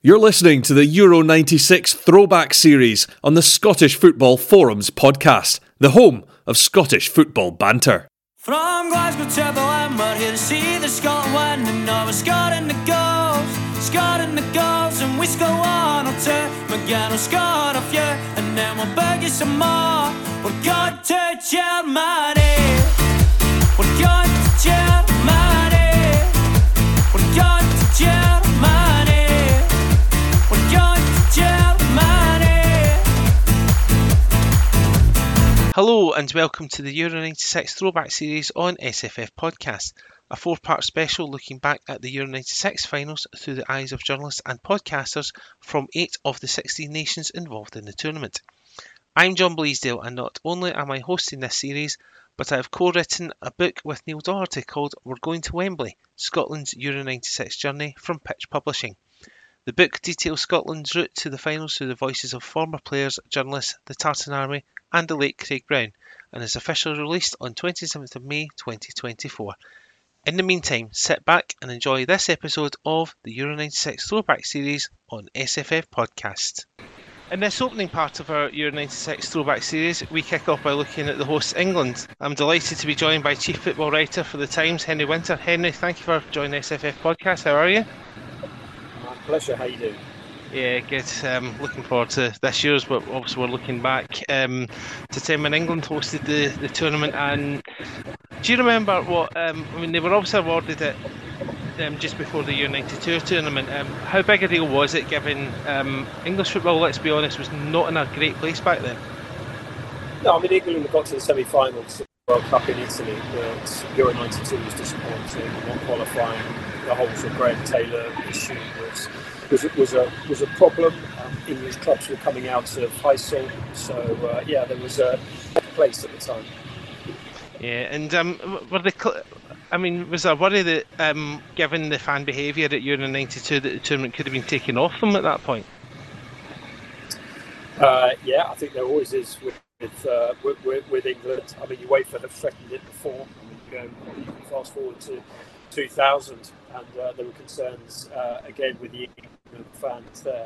You're listening to the Euro 96 Throwback Series on the Scottish Football Forums podcast, the home of Scottish football banter. From Glasgow to Berlin, we're here to see the Scotland win. And now we're scoring the goals, and we score one or two. McGinn will score a few, and then we'll beg you some more. We're going to Germany. We're going to Germany. We're going to Germany. We're going to Germany. Hello and welcome to the Euro 96 Throwback Series on SFF Podcast, a four-part special looking back at the Euro 96 finals through the eyes of journalists and podcasters from 8 of the 16 nations involved in the tournament. I'm John Bleasdale, and not only am I hosting this series, but I have co-written a book with Neil Doherty called We're Going to Wembley, Scotland's Euro 96 Journey from Pitch Publishing. The book details Scotland's route to the finals through the voices of former players, journalists, the Tartan Army and the late Craig Brown, and is officially released on 27th of May 2024. In the meantime, sit back and enjoy this episode of the Euro 96 Throwback Series on SFF Podcast. In this opening part of our Euro 96 Throwback Series, we kick off by looking at the hosts England. I'm delighted to be joined by Chief Football Writer for The Times, Henry Winter. Henry, thank you for joining SFF Podcast. How are you? My pleasure. How you doing? Yeah, good. Looking forward to this year's, but obviously we're looking back to time when England hosted the tournament. And do you remember what? They were obviously awarded it just before the Euro 92 tournament. How big a deal was it, given English football, let's be honest, was not in a great place back then? No, I mean, England got to the semi-finals of the World Cup in Italy, but Euro 92 was disappointing. Not qualifying, the whole sort of Graham Taylor issue was a problem. English clubs were coming out of Heysel, so there was a place at the time. Yeah, and was there worry that given the fan behaviour at Euro 92 that the tournament could have been taken off them at that point? Yeah, I think there always is with England. I mean, UEFA have threatened it before. I mean, you can fast forward to 2000, and there were concerns again with the England fans there.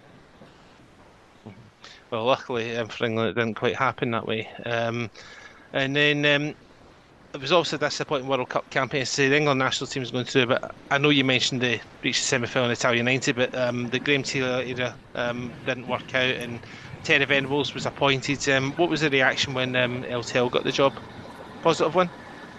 Well, luckily for England, it didn't quite happen that way. And then it was also a disappointing World Cup campaign. So the England national team is going through, but I know you mentioned they reached the semi-final in Italia 90, but the Graham Taylor era didn't work out, and Terry Venables was appointed. What was the reaction when LTL got the job? Positive one?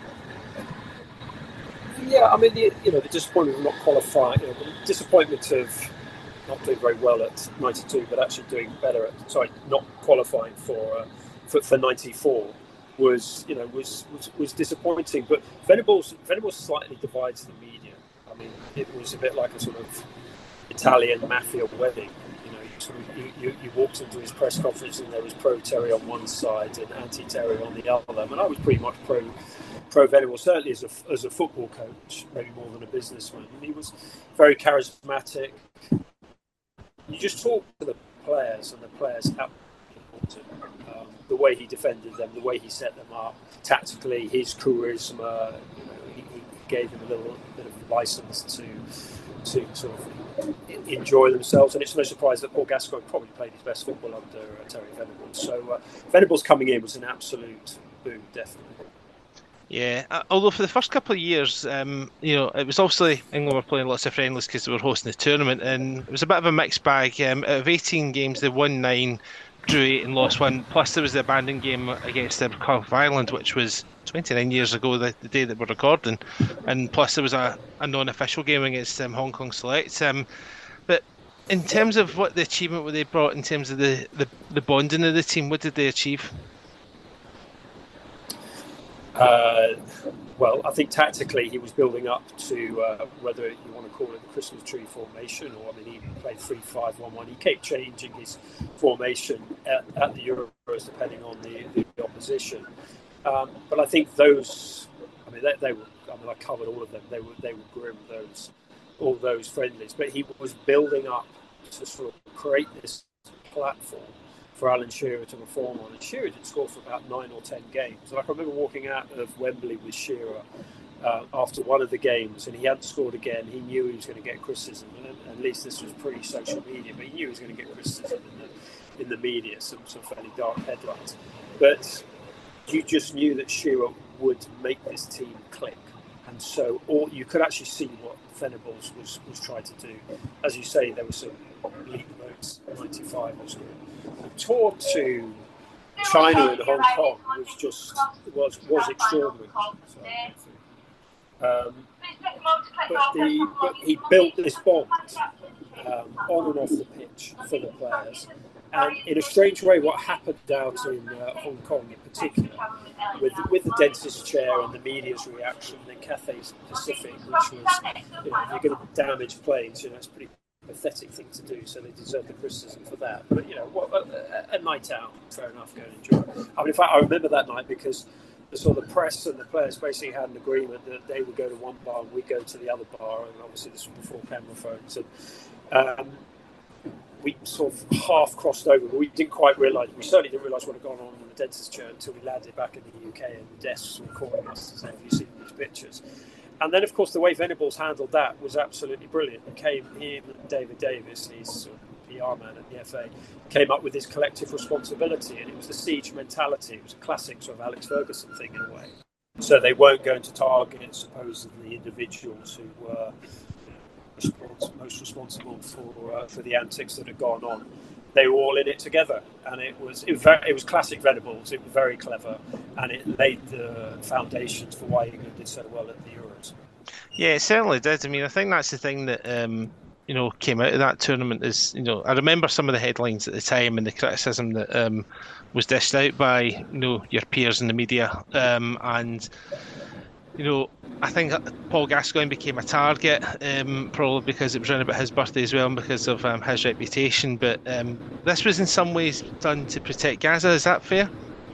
Yeah, I mean, the disappointment of not qualifying, the disappointment of not doing very well at 92, but actually doing better not qualifying for 94 was disappointing. But Venables slightly divides the media. I mean, it was a bit like a sort of Italian mafia wedding. You walked into his press conference and there was pro-Terry on one side and anti-Terry on the other. I mean, I was pretty much pro Venables, certainly as a football coach, maybe more than a businessman. And he was very charismatic. You just talk to the players, and the players the way he defended them, the way he set them up, tactically, his charisma. He gave them a little bit of license to sort of enjoy themselves, and it's no surprise that Paul Gascoigne probably played his best football under Terry Venables. So Venables coming in was an absolute boom, definitely. Yeah, although for the first couple of years, it was obviously England were playing lots of friendlies because they were hosting the tournament, and it was a bit of a mixed bag. Out of 18 games, they won 9, drew 8 and lost 1. Plus there was the abandoned game against the Republic of Ireland, which was 29 years ago, the day that we're recording, and plus there was a non-official game against Hong Kong Select. But in terms of what the achievement what they brought in terms of the bonding of the team, what did they achieve? Well, I think tactically he was building up to whether you want to call it the Christmas tree formation, or he played 3-5-1-1. He kept changing his formation at the Euros depending on the opposition. But I think those, they were. I covered all of them. They were grim, all those friendlies. But he was building up to sort of create this platform for Alan Shearer to perform on. And Shearer didn't score for about 9 or 10 games. And I remember walking out of Wembley with Shearer after one of the games, and he hadn't scored again. He knew he was going to get criticism, and at least this was pre-social media, but he knew he was going to get criticism in the media, some fairly dark headlines. But you just knew that Shearer would make this team click. And so you could actually see what Venables was trying to do. As you say, there were some league votes, 95 or so. The tour to China and Hong Kong was extraordinary. But he built this bond on and off the pitch for the players. And in a strange way, what happened out in Hong Kong in particular, with the dentist chair and the media's reaction, and Cathay Pacific, which was, you're going to damage planes, it's a pretty pathetic thing to do, so they deserve the criticism for that. But, a night out, fair enough, go and enjoy it. I mean, in fact, I remember that night because the sort of press and the players basically had an agreement that they would go to one bar and we'd go to the other bar, and obviously this was before camera phones. And, we sort of half crossed over, but we certainly didn't realise what had gone on in the dentist chair until we landed back in the UK and the desks were calling us to say, have you seen these pictures? And then, of course, the way Venables handled that was absolutely brilliant. Him and David Davis, his sort of PR man at the FA, came up with this collective responsibility, and it was the siege mentality. It was a classic sort of Alex Ferguson thing in a way. So they weren't going to target supposedly individuals who were most responsible for the antics that had gone on. They were all in it together, and it was classic Venables. It was very clever, and it laid the foundations for why England did so well at the Euros. Yeah, it certainly did. I mean, I think that's the thing that came out of that tournament is, I remember some of the headlines at the time and the criticism that was dished out by your peers in the media, and I think Paul Gascoigne became a target, probably because it was around about his birthday as well, and because of his reputation. But this was in some ways done to protect Gazza. Is that fair?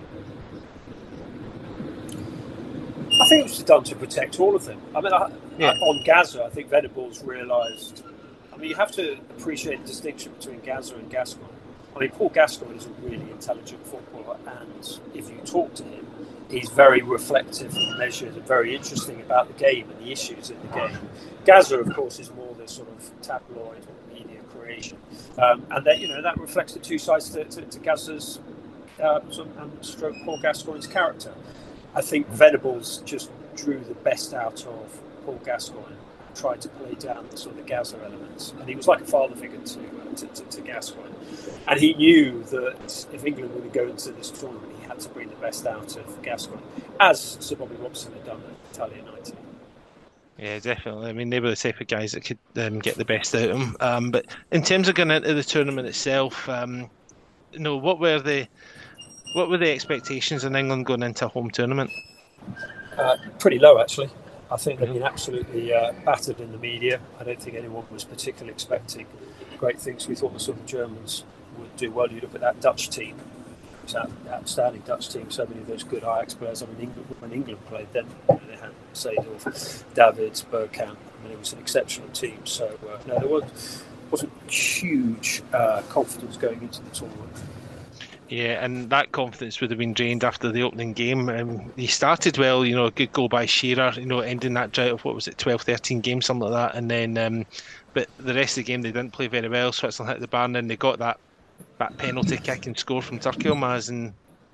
I think it was done to protect all of them. I mean, on Gazza, I think Venables realised. I mean, you have to appreciate the distinction between Gazza and Gascoigne. I mean, Paul Gascoigne is a really intelligent footballer, and if you talk to him, he's very reflective and measured and very interesting about the game and the issues in the game. Gazza, of course, is more the sort of tabloid media creation. And that reflects the two sides to Gazza's stroke Paul Gascoigne's character. I think Venables just drew the best out of Paul Gascoigne, tried to play down the sort of Gazza elements. And he was like a father figure to Gascoigne. And he knew that if England were to go into this tournament, he had to bring the best out of Gascoigne, as Sir Bobby Robson had done at Italia 90. Yeah, definitely. I mean, they were the type of guys that could get the best out of them. But in terms of going into the tournament itself, what were the expectations in England going into a home tournament? Pretty low, actually. I think they've been absolutely battered in the media. I don't think anyone was particularly expecting great things. We thought the sort of Germans would do well. You look at that Dutch team. It's an outstanding Dutch team. So many of those good Ajax players. I mean, when England played them, they had Seedorf, Davids, Bergkamp. I mean, it was an exceptional team. So there wasn't huge confidence going into the tournament. Yeah, and that confidence would have been drained after the opening game. He started well, a good goal by Shearer, ending that drought of, 12, 13 games, something like that. And then, but the rest of the game, they didn't play very well. Switzerland hit the bar, and then they got that penalty kick and score from Turkey Yilmaz. And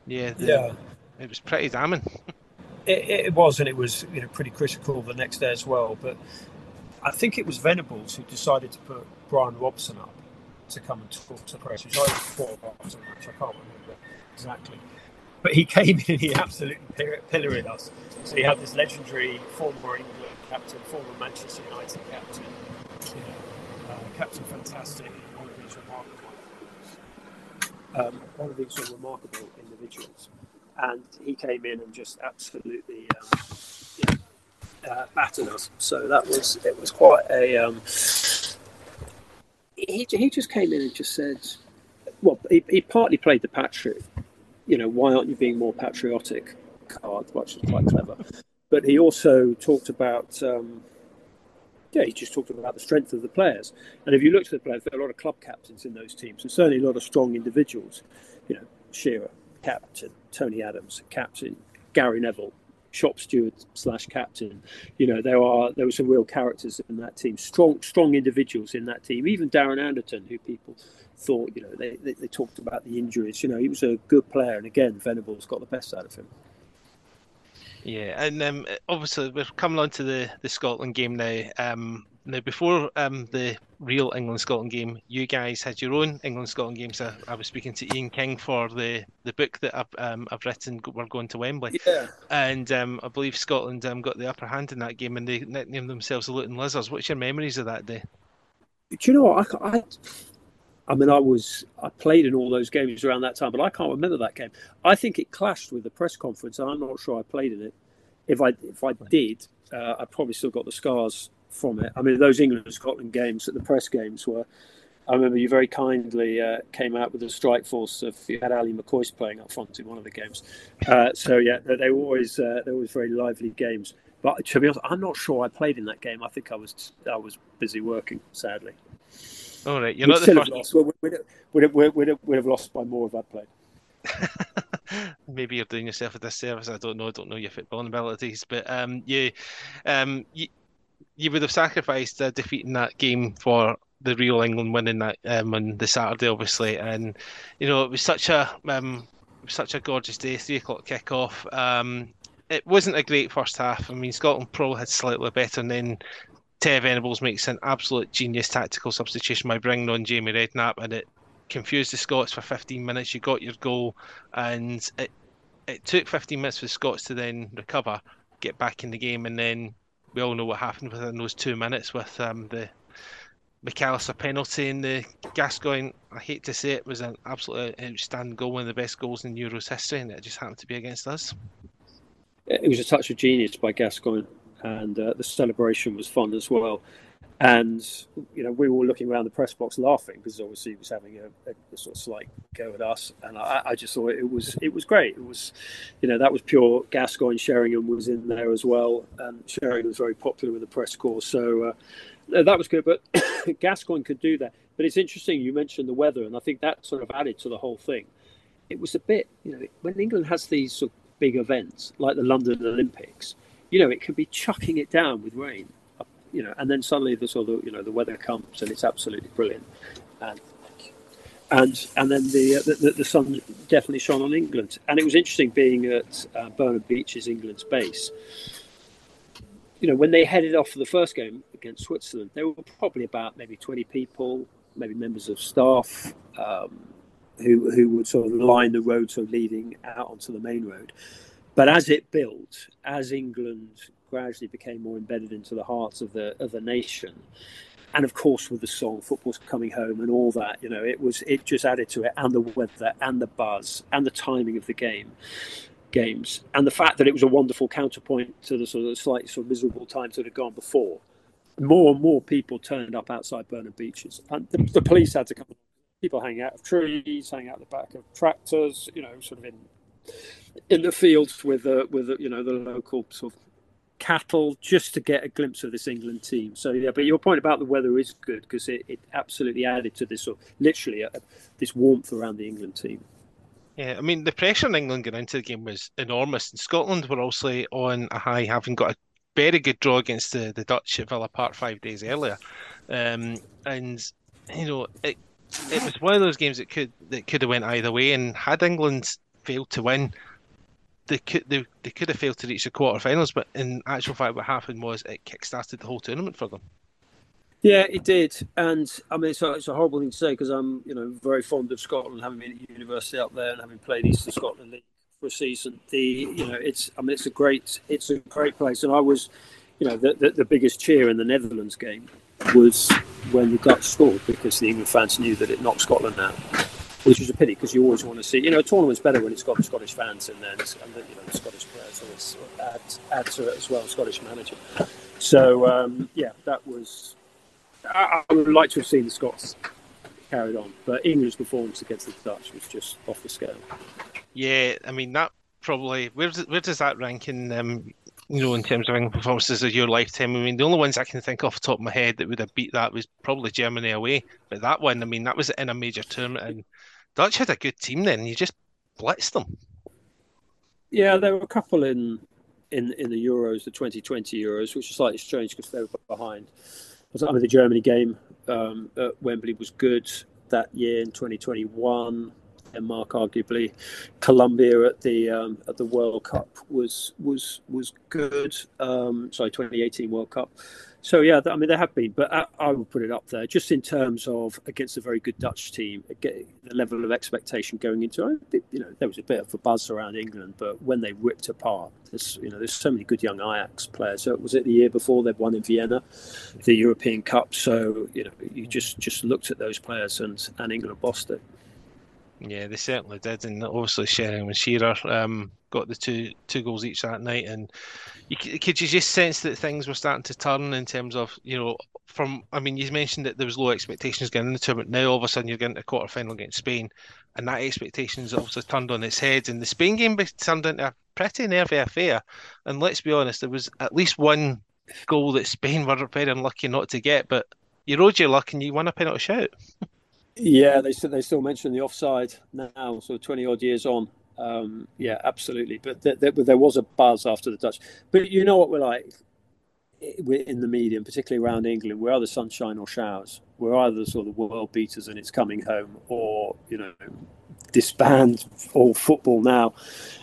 it was pretty damning. It was, and it was pretty critical the next day as well. But I think it was Venables who decided to put Brian Robson up to come and talk to the press, which I was before after the match. I can't remember exactly. But he came in and he absolutely pilloried us. So he had this legendary former England captain, former Manchester United captain, Captain Fantastic, one of these remarkable individuals. And he came in and just absolutely battered us. So it was quite a... He just came in and just said, well, he partly played the patriot, why aren't you being more patriotic card, which is quite clever. But he also talked about, he just talked about the strength of the players. And if you look at the players, there are a lot of club captains in those teams, and certainly a lot of strong individuals. Shearer, captain, Tony Adams, captain, Gary Neville, shop steward / captain. There were some real characters in that team, strong individuals in that team. Even Darren Anderton, who people thought, they talked about the injuries. He was a good player, and again, Venables got the best out of him. Yeah, and obviously we're coming on to the Scotland game now. Now, before the real England-Scotland game, you guys had your own England-Scotland games. I was speaking to Ian King for the book that I've written, We're Going to Wembley. Yeah. And I believe Scotland got the upper hand in that game, and they nicknamed themselves the Luton Lizards. What's your memories of that day? Do you know what? I played in all those games around that time, but I can't remember that game. I think it clashed with the press conference, and I'm not sure I played in it. If I did, I probably still got the scars from it. Those England-Scotland games, the press games were. I remember you very kindly came out with the strike force of you had Ali McCoist playing up front in one of the games. They were always very lively games. But to be honest, I'm not sure I played in that game. I think I was busy working, sadly. All right, you're not the first. We'd have lost by more if I'd played. Maybe you're doing yourself a disservice. I don't know your footballing abilities, but you would have sacrificed defeating that game for the real England winning that on the Saturday, obviously, and it was such a gorgeous day. 3:00 kickoff. It wasn't a great first half. Scotland probably had slightly better, and then Terry Venables makes an absolute genius tactical substitution by bringing on Jamie Redknapp, and it confused the Scots for 15 minutes. You got your goal, and it took 15 minutes for the Scots to then recover, get back in the game, and then we all know what happened within those 2 minutes with the McAllister penalty and the Gascoigne. I hate to say it, was an absolutely outstanding goal, one of the best goals in Euros history, and it just happened to be against us. It was a touch of genius by Gascoigne, and the celebration was fun as well. And we were looking around the press box laughing because obviously he was having a sort of slight go at us, and I just thought it was great. It was, that was pure Gascoigne. Sheringham was in there as well, and Sheringham was very popular with the press corps, so that was good. But Gascoigne could do that. But it's interesting you mentioned the weather, and I think that sort of added to the whole thing. It was a bit, when England has these sort of big events like the London Olympics, it could be chucking it down with rain. And then suddenly the weather comes and it's absolutely brilliant, and then the sun definitely shone on England. And it was interesting being at Bernard Beach's England's base. When they headed off for the first game against Switzerland, there were probably about maybe 20 people, maybe members of staff, who would sort of line the road, sort of leading out onto the main road. But as it built, as England gradually became more embedded into the hearts of the nation, and of course with the song "Football's Coming Home" and all that, it just added to it, and the weather and the buzz and the timing of the games, and the fact that it was a wonderful counterpoint to the sort of slightly sort of miserable times that had gone before. More and more people turned up outside Bernard Beaches, and the police had to come. People hanging out of trees, hanging out the back of tractors, sort of in the fields with the local sort of cattle, just to get a glimpse of this England team. So yeah, but your point about the weather is good, because it absolutely added to this sort of literally this warmth around the England team. Yeah, the pressure in England going into the game was enormous, and Scotland were also on a high, having got a very good draw against the Dutch at Villa Park 5 days earlier, and it was one of those games that could have went either way, and had England failed to win, they could have failed to reach the quarterfinals. But in actual fact, what happened was it kick-started the whole tournament for them. Yeah, it did, and it's a horrible thing to say, because I'm very fond of Scotland, having been at university up there and having played Eastern Scotland League for a season. It's a great place, and I was, the biggest cheer in the Netherlands game was when the Dutch scored, because the England fans knew that it knocked Scotland out, which was a pity, because you always want to see, a tournament's better when it's got the Scottish fans in there, and the Scottish players always add to it as well, Scottish manager. So that was. I would like to have seen the Scots carried on, but England's performance against the Dutch was just off the scale. Yeah, that probably where does that rank in in terms of England performances of your lifetime? The only ones I can think off the top of my head that would have beat that was probably Germany away. But that one, that was in a major tournament, and Dutch had a good team then. You just blitzed them. Yeah, there were a couple in in the Euros, the 2020 Euros, which is slightly strange because they were behind. I mean, the Germany game at Wembley was good that year in 2021. Denmark, arguably, Colombia at the World Cup was good. 2018 World Cup. So yeah, I mean, there have been, but I would put it up there just in terms of against a very good Dutch team, the level of expectation going into it. There was a bit of a buzz around England, but when they ripped apart, there's so many good young Ajax players. So was it the year before they'd won in Vienna, the European Cup? So you just looked at those players and England bossed it. Yeah, they certainly did, and obviously Sheringham and Shearer got the two goals each that night, and could you just sense that things were starting to turn in terms of, you mentioned that there was low expectations going into the tournament. Now all of a sudden you're getting a quarter final against Spain, and that expectations obviously turned on its head, and the Spain game turned into a pretty nervy affair. And let's be honest, there was at least one goal that Spain were very unlucky not to get, but you rode your luck and you won a penalty shout. Yeah, they still mention the offside now, so 20 odd years on. Yeah, absolutely. But there was a buzz after the Dutch. But you know what we're like in the media, and particularly around England. We're either sunshine or showers. We're either sort of world beaters and it's coming home, or disband all football now.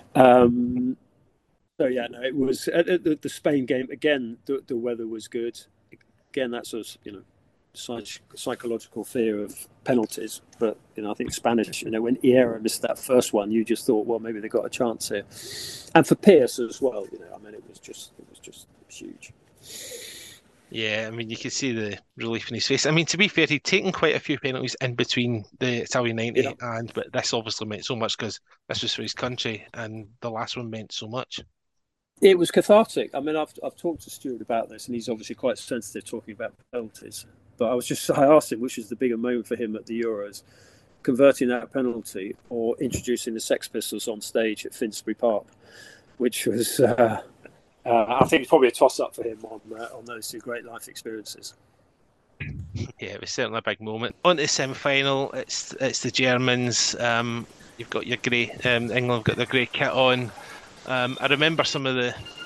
So yeah, no, it was the Spain game again. The weather was good. Again, that's sort of psychological fear of penalties, but I think Spanish, when Hierro missed that first one, you just thought, well, maybe they got a chance here. And for Pearce as well, it was just huge. Yeah, I mean, you could see the relief in his face. I mean, to be fair, he'd taken quite a few penalties in between the Italian 90 but this obviously meant so much because this was for his country, and the last one meant so much. It was cathartic. I mean, I've talked to Stuart about this, and he's obviously quite sensitive talking about penalties. But I asked him which is the bigger moment for him at the Euros, converting that penalty or introducing the Sex Pistols on stage at Finsbury Park, which was, I think, it's probably a toss-up for him on those two great life experiences. Yeah, it was certainly a big moment. On to the semi-final, it's the Germans. You've got your grey. England have got their grey kit on. I remember some of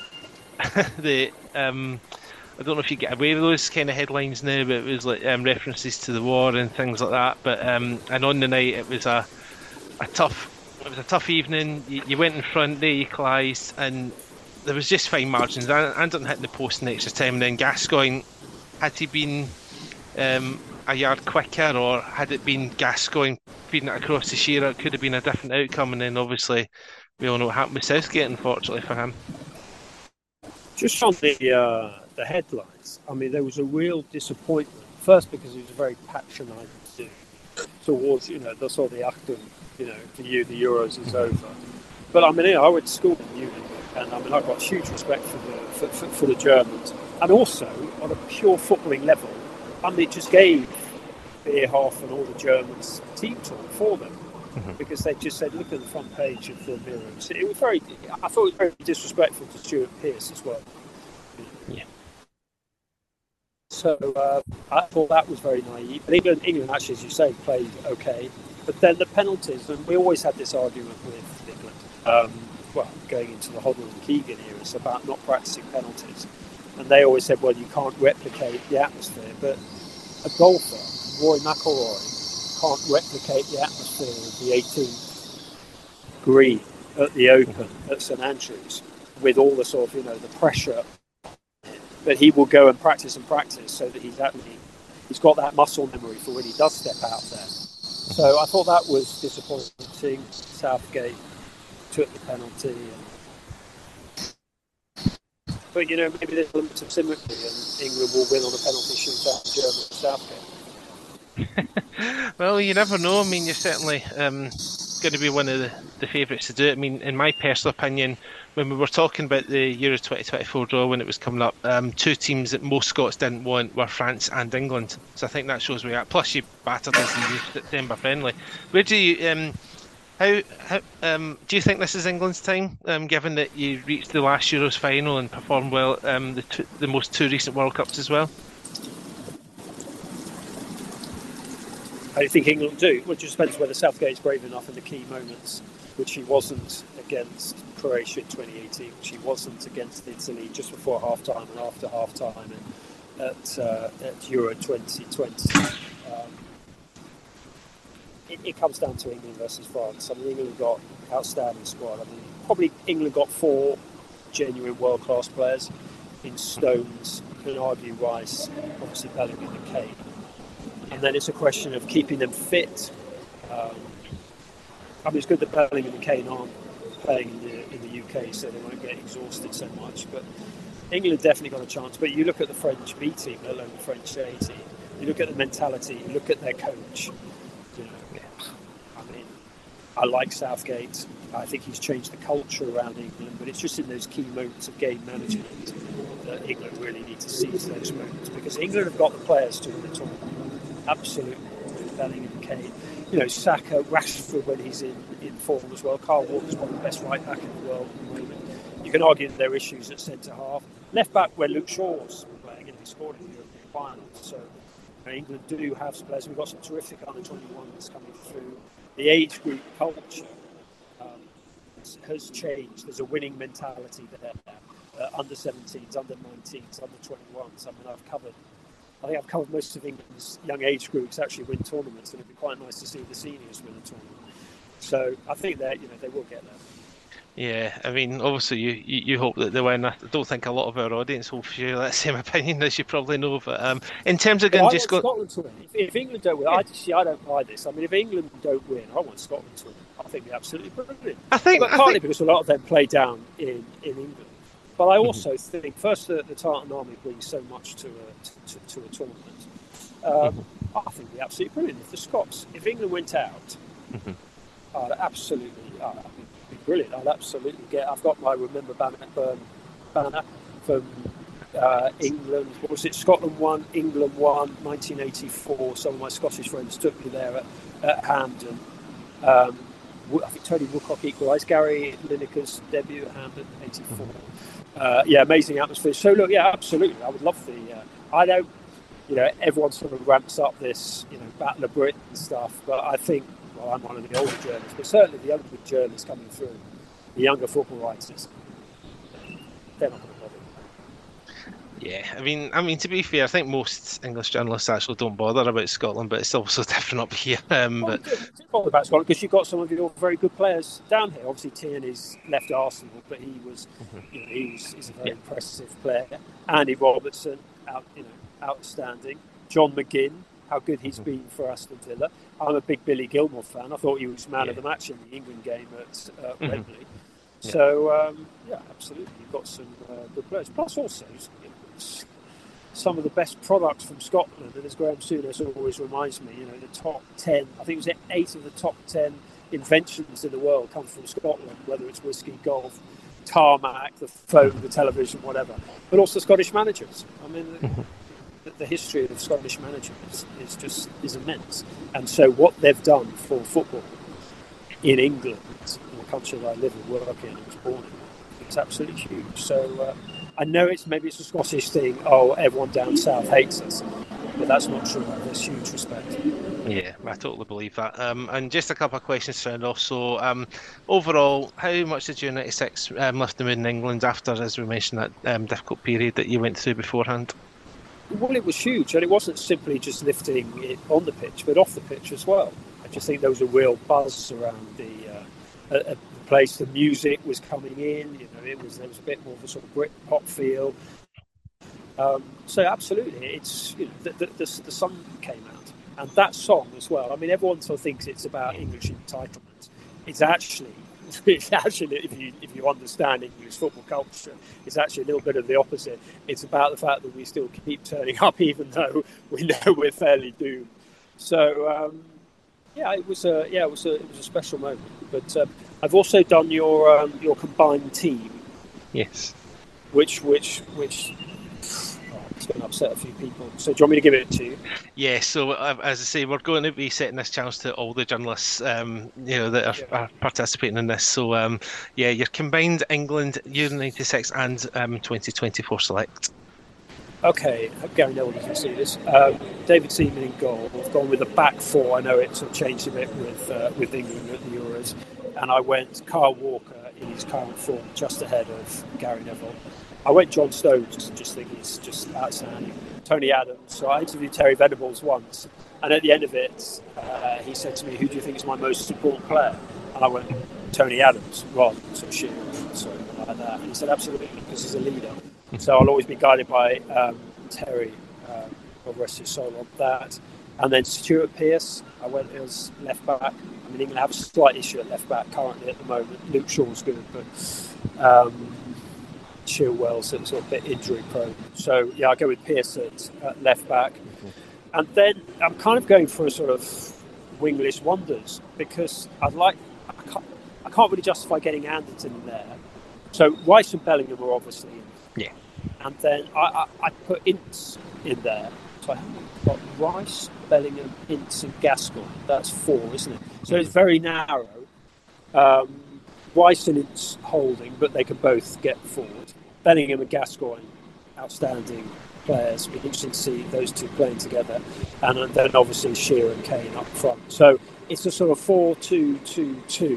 the I don't know if you get away with those kind of headlines now, but it was like references to the war and things like that. But and on the night, it was a tough evening. You went in front, they equalised, and there was just fine margins. Anderton hitting the post in extra time, and then Gascoigne, had he been a yard quicker, or had it been Gascoigne feeding it across to Shearer, it could have been a different outcome. And then obviously we all know what happened with Southgate, unfortunately for him. Just on the headlines, I mean, there was a real disappointment. First, because it was a very patronising towards, the sort of the Achtung, for you, the Euros is over. But I mean, I went to school in Munich, and I mean, I've got huge respect for the Germans. And also, on a pure footballing level, I mean, it just gave Bierhoff and all the Germans team talk for them. Mm-hmm. Because they just said, look at the front page of the Mirrors. I thought it was very disrespectful to Stuart Pearce as well. Yeah. So I thought that was very naive. But England actually, as you say, played okay. But then the penalties, and we always had this argument with England, going into the Hoddle and Keegan eras about not practicing penalties. And they always said, well, you can't replicate the atmosphere. But a golfer, Rory McIlroy, can't replicate the atmosphere of the 18th green at the Open at St Andrews with all the sort of, the pressure. But he will go and practice so that he's got that muscle memory for when he does step out there. So I thought that was disappointing. Southgate took the penalty. But, maybe there's a limit of symmetry and England will win on a penalty shootout in Germany at Southgate. Well, you never know. I mean, you're certainly going to be one of the favourites to do it. I mean, in my personal opinion, when we were talking about the Euro 2024 draw when it was coming up, two teams that most Scots didn't want were France and England. So I think that shows where you're at. Plus, you battered us in the September friendly. Where do you do you think this is England's time, given that you reached the last Euros final and performed well the most two recent World Cups as well? How do you think England do? Well, it just depends whether Southgate's brave enough in the key moments which he wasn't against Croatia in 2018, which he wasn't against Italy just before half-time and after half-time at Euro 2020. It comes down to England versus France. I mean, England got outstanding squad. I mean, probably England got 4 genuine world-class players in Stones, you can argue Rice, obviously Bellingham and Kane. And then it's a question of keeping them fit. I mean, it's good that Bellingham and Kane aren't playing in the UK, so they won't get exhausted so much. But England definitely got a chance. But you look at the French B team, let alone the French A team. You look at the mentality. You look at their coach. You know, I mean, I like Southgate. I think he's changed the culture around England. But it's just in those key moments of game management that England really need to seize those moments, because England have got the players to win the tournament. Absolutely, Bellingham and Kane. You know, Saka, Rashford when he's in form as well. Carl Walker's one of the best right back in the world at the moment. You can argue that there are issues at centre half. Left back where Luke Shaw's playing, and he scored in the European final. So England do have some players. We've got some terrific under-21s coming through. The age group culture has changed. There's a winning mentality there. Under-17s, under-19s, under-21s. I mean, I think I've covered most of England's young age groups actually win tournaments, and it'd be quite nice to see the seniors win a tournament. So I think that they will get there. Yeah, I mean, obviously you hope that they win. I don't think a lot of our audience will share that same opinion, as you probably know. But in terms of Scotland to win. If England don't win, I don't buy this. I mean, if England don't win, I want Scotland to win. I think they're absolutely brilliant. Partly because a lot of them play down in England. But I also think, first, the Tartan Army brings so much to a tournament. I think they're absolutely brilliant. If England went out, I'd absolutely, be brilliant. I'd absolutely I've got my Remember banner from England. What was it? Scotland won, England won, 1984. Some of my Scottish friends took me there at Hampden. I think Tony Woodcock equalised. Gary Lineker's debut at Hampden, 84. Amazing atmosphere. So look, absolutely. I would love the. I know, everyone sort of ramps up this, Battle of Britain stuff, but I think, I'm one of the older journalists, but certainly the younger journalists coming through, the younger football writers, they're not going to bother. Yeah, I mean, to be fair, I think most English journalists actually don't bother about Scotland, but it's also different up here. But do bother about Scotland because you've got some of your very good players down here. Obviously, Tierney's left Arsenal, but he was, he's a very impressive player. Andy Robertson, outstanding. John McGinn, how good he's been for Aston Villa. I'm a big Billy Gilmour fan. I thought he was man of the match in the England game at Wembley. So, absolutely, you've got some good players. Plus, also, some of the best products from Scotland, and as Graham Souness always reminds me, the top 10, I think it was 8 of the top 10 inventions in the world come from Scotland, whether it's whiskey, golf, tarmac, the phone, the television, whatever, but also Scottish managers. I mean, the history of Scottish managers is immense. And so what they've done for football in England, in the country that I live and work in and was born in, it's absolutely huge. So I know maybe it's a Scottish thing, everyone down south hates us, but that's not true. There's huge respect. Yeah, I totally believe that. And just a couple of questions to round off. So, overall, how much did U96 lift the mood in England after, as we mentioned, that difficult period that you went through beforehand? Well, it was huge, and it wasn't simply just lifting it on the pitch, but off the pitch as well. I just think there was a real buzz around the place. The music was coming in, there was a bit more of a sort of Brit-pop feel. So absolutely, it's the sun came out, and that song as well. I mean, everyone sort of thinks it's about English entitlement. It's actually, if you understand English football culture, it's actually a little bit of the opposite. It's about the fact that we still keep turning up, even though we know we're fairly doomed. So it was a special moment. But I've also done your combined team. Yes. Which it's going to upset a few people. So do you want me to give it to you? Yeah, so as I say, we're going to be setting this challenge to all the journalists that are participating in this. So your combined England Euro 96 and 2024 select. Okay, Gary Neville doesn't see this. David Seaman in goal. We've gone with a back four. I know it sort of changed a bit with England at the Euros. and I went Kyle Walker in his current form, just ahead of Gary Neville. I went John Stones, just think he's just outstanding. Tony Adams. So I interviewed Terry Venables once, and at the end of it, he said to me, "Who do you think is my most important player?" And I went, "Tony Adams," rather than sort of Shearer, something like that. And he said, "Absolutely, because he's a leader." So I'll always be guided by Terry, God rest his soul, on that. And then Stuart Pearce, I went as left back. I mean, England have a slight issue at left back currently at the moment. Luke Shaw's good, but Chilwell's sort of a bit injury prone. So yeah, I go with Pearce at left back. And then I'm kind of going for a sort of wingless wonders, because I can't really justify getting Anderton in there. So Rice and Bellingham are obviously in. Yeah. And then I put Ince in there. So I have got Rice, Bellingham, Ince and Gascoigne. That's 4, isn't it? So it's very narrow. Rice and Ince holding, but they can both get forward. Bellingham and Gascoigne, outstanding players. It'd be interesting to see those two playing together. And then obviously Shearer and Kane up front. So it's a sort of 4-2-2-2.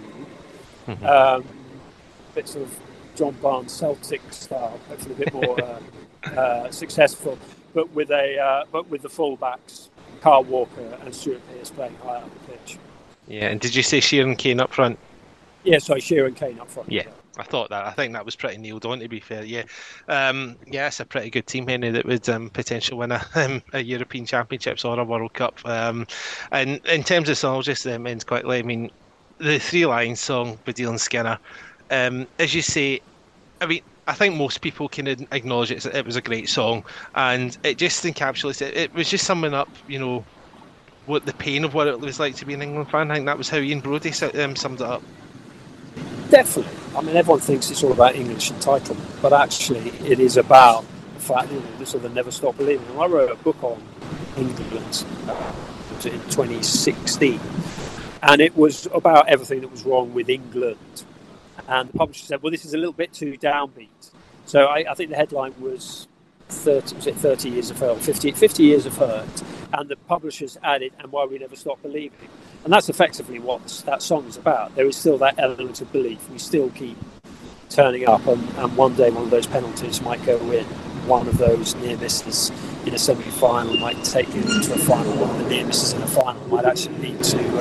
Bit sort of John Barnes Celtic style, hopefully a bit more successful, but with the fullbacks, Kyle Walker and Stuart Pearce playing high up the pitch. Yeah, and did you say Shearer and Kane up front? Yeah, sorry, Shearer and Kane up front. Yeah, I thought that. I think that was pretty nailed on, to be fair. Yeah, it's a pretty good team, Henry, that would potentially win a European Championships or a World Cup. And in terms of songs, just ends quickly. I mean, the Three Lions song by Dylan Skinner. As you say, I mean, I think most people can acknowledge it was a great song, and it just encapsulates it. It was just summing up, what the pain of what it was like to be an England fan. I think that was how Ian Brodie summed it up. Definitely. I mean, everyone thinks it's all about English entitlement, but actually it is about the fact that they sort of never stop believing. And I wrote a book on England in 2016, and it was about everything that was wrong with England. And the publisher said, well, this is a little bit too downbeat. So I think the headline was 30 years of hurt, 50 years of hurt. And the publishers added, and why we never stop believing. And that's effectively what that song is about. There is still that element of belief. We still keep turning up, and one day one of those penalties might go in. One of those near misses in a semi-final might take you into a final. One of the near misses in a final might actually lead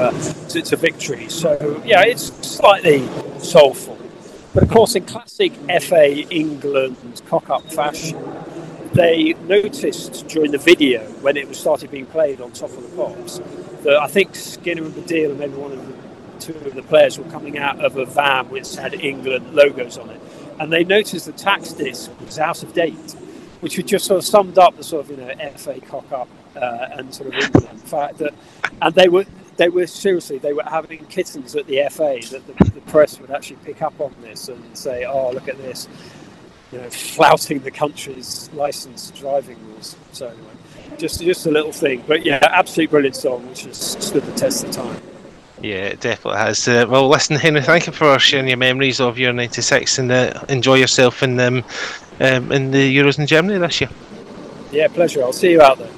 to victory. So, yeah, it's slightly soulful. But, of course, in classic FA England cock-up fashion, they noticed during the video, when it started being played on Top of the Pops, that I think Skinner and Baddiel and maybe two of the players were coming out of a van which had England logos on it. And they noticed the tax disc was out of date, which had just sort of summed up the sort of FA cock-up and sort of England fact that, and they were having kittens at the FA that the press would actually pick up on this and say, oh, look at this, flouting the country's licensed driving rules. So anyway, just a little thing, but yeah, absolutely brilliant song, which has stood the test of time. Yeah, it definitely has. Well, listen, Henry, thank you for sharing your memories of Euro '96, and enjoy yourself in the Euros in Germany this year. Yeah, pleasure. I'll see you out there.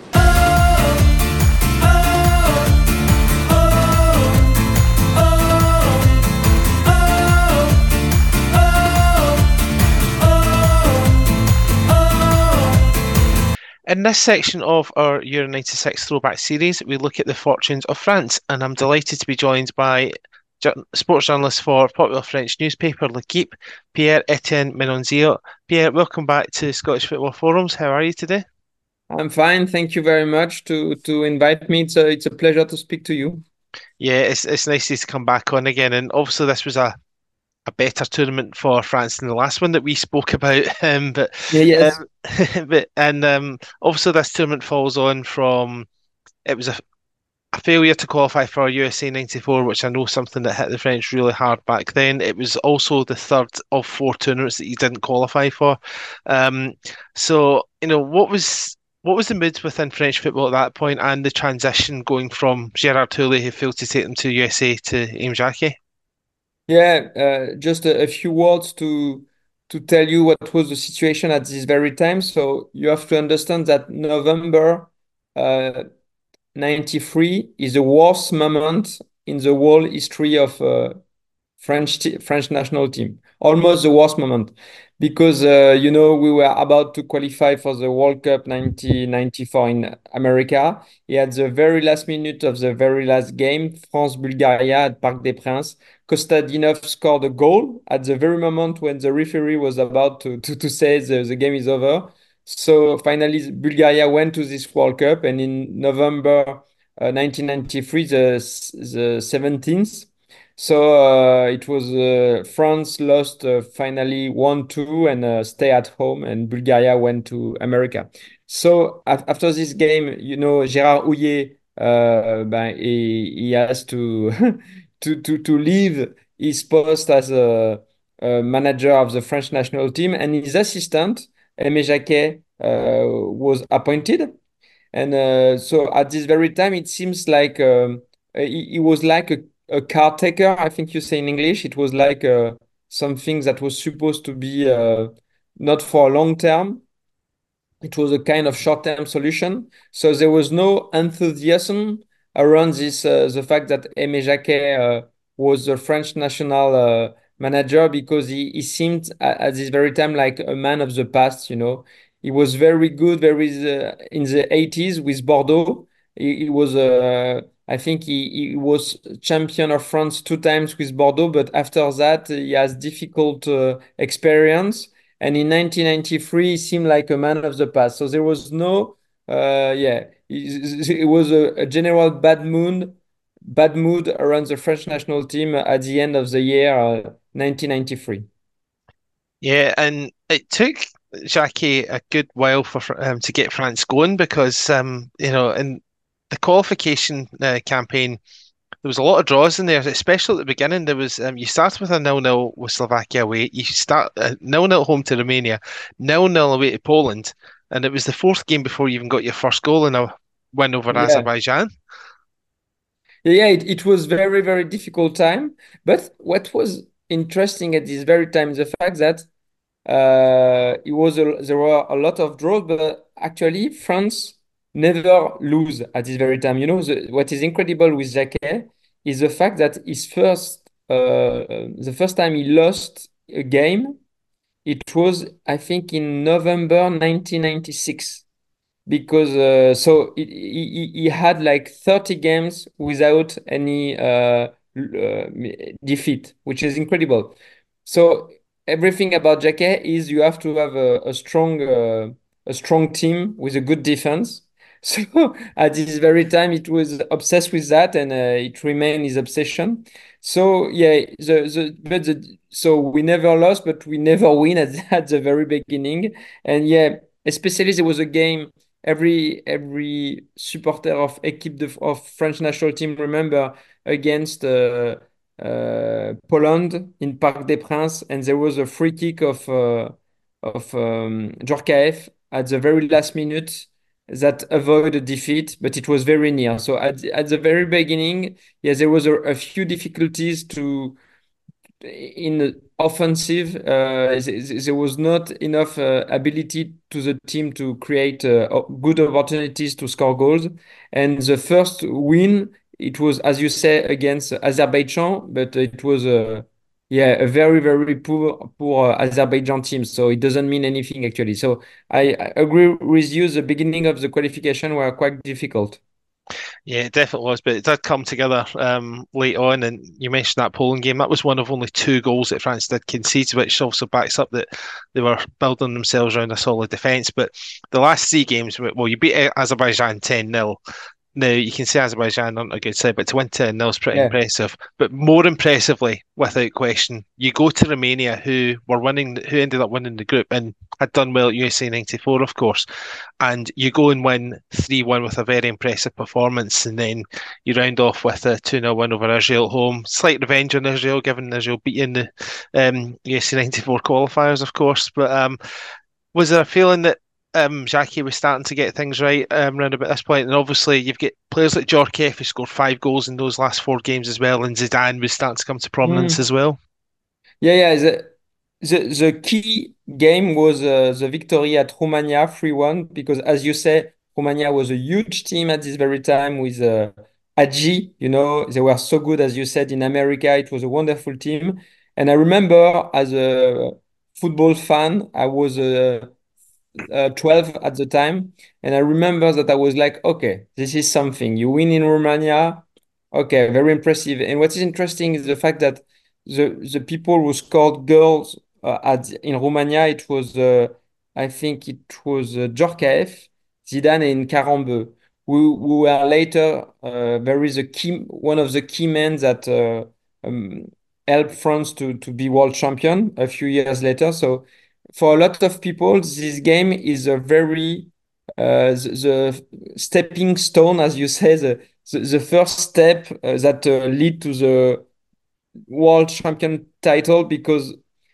In this section of our Euro '96 throwback series, we look at the fortunes of France, and I'm delighted to be joined by sports journalist for popular French newspaper L'Équipe, Pierre-Etienne Menonzio. Pierre, welcome back to Scottish Football Forums. How are you today? I'm fine. Thank you very much to invite me. It's a pleasure to speak to you. Yeah, it's nice to come back on again, and obviously this was a better tournament for France than the last one that we spoke about. But yes. Obviously this tournament falls on from, it was a failure to qualify for USA '94, which I know something that hit the French really hard back then. It was also the third of 4 tournaments that you didn't qualify for. So what was the mood within French football at that point, and the transition going from Gérard Houllier, who failed to take them to USA, to Aimé Jacquet? Yeah, just a few words to tell you what was the situation at this very time. So you have to understand that November 93 is the worst moment in the whole history of French national team. Almost the worst moment because we were about to qualify for the World Cup 1994 in America. He had the very last minute of the very last game, France-Bulgaria at Parc des Princes. Kostadinov scored a goal at the very moment when the referee was about to say the game is over. So finally, Bulgaria went to this World Cup, and in November 1993, the 17th. So it was France lost finally 1-2 and stay at home, and Bulgaria went to America. So after this game, Gérard Houllier, he has to to leave his post as a manager of the French national team, and his assistant, Aimé Jacquet, was appointed. And so at this very time, it seems like he was like a caretaker, I think you say in English. It was like something that was supposed to be not for long term. It was a kind of short-term solution. So there was no enthusiasm around this, the fact that Aimé Jacquet was the French national manager, because he seemed at this very time like a man of the past. He was very good, very in the 80s with Bordeaux. He was, I think he was champion of France 2 times with Bordeaux, but after that he has difficult experience. And in 1993, he seemed like a man of the past. So there was no, it was a general bad mood around the French national team at the end of the year 1993. Yeah, and it took Jackie a good while for to get France going because in the qualification campaign there was a lot of draws in there, especially at the beginning. There was you started with a 0-0 with Slovakia away. You start 0-0 home to Romania, 0-0 away to Poland, and it was the fourth game before you even got your first goal in a win over Yeah. Azerbaijan. Yeah, it was very, very difficult time. But what was interesting at this very time is the fact that there were a lot of draws, but actually France never lose at this very time. What is incredible with Jacquet is the fact that the first time he lost a game, it was, I think, in November 1996, because he had like 30 games without any defeat, which is incredible. So everything about Jacquet is you have to have a strong team with a good defense. So at this very time, it was obsessed with that, and it remained his obsession. So yeah, so we never lost, but we never win at the very beginning. And yeah, especially there was a game every supporter of of French national team remember, against Poland in Parc des Princes, and there was a free kick of Djorkaeff at the very last minute that avoided defeat, but it was very near. So at the very beginning, yeah, there was a few difficulties in the offensive. There was not enough ability to the team to create good opportunities to score goals. And the first win, it was, as you say, against Azerbaijan, but it was a very, very poor Azerbaijan team. So it doesn't mean anything actually. So I agree with you. The beginning of the qualification were quite difficult. Yeah, it definitely was, but it did come together late on. And you mentioned that Poland game. That was one of only 2 goals that France did concede, which also backs up that they were building themselves around a solid defence. But the last 3 games, well, you beat Azerbaijan 10-0. Now, you can say Azerbaijan aren't a good side, but to win 10-0 is pretty Yeah. impressive. But more impressively, without question, you go to Romania, who ended up winning the group and had done well at USA 94, of course. And you go and win 3-1 with a very impressive performance. And then you round off with a 2-0 win over Israel at home. Slight revenge on Israel, given Israel beating the USA 94 qualifiers, of course. But was there a feeling that Jackie was starting to get things right around about this point? And obviously, you've got players like Djorkaeff who scored 5 goals in those last 4 games as well, and Zidane was starting to come to prominence as well. Yeah. The key game was the victory at Romania 3-1, because as you say, Romania was a huge team at this very time with Hadji, they were so good, as you said, in America. It was a wonderful team. And I remember as a football fan, I was 12 at the time. And I remember that I was like, okay, this is something. You win in Romania. Okay, very impressive. And what is interesting is the fact that the people who scored goals in Romania, I think it was Djorkaeff, Zidane, and Karambeu, who were later one of the key men that um, helped France to be world champion a few years later. So for a lot of people, this game is a very the stepping stone, as you say, the first step that lead to the world champion title, because